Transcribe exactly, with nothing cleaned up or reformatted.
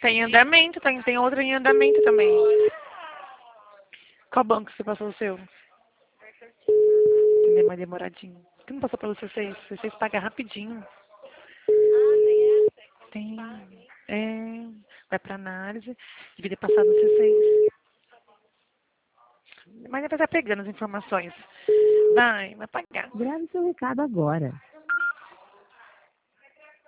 Tem em andamento, tem, tem outra em andamento também. Qual banco você passou o seu? É mais demoradinho. Por que não passou pelo C seis? C seis paga rapidinho. Tem. É. Vai pra análise. Devia ter passado no C seis. Mas vai estar pegando as informações. Vai, vai pagar. Grave seu recado agora.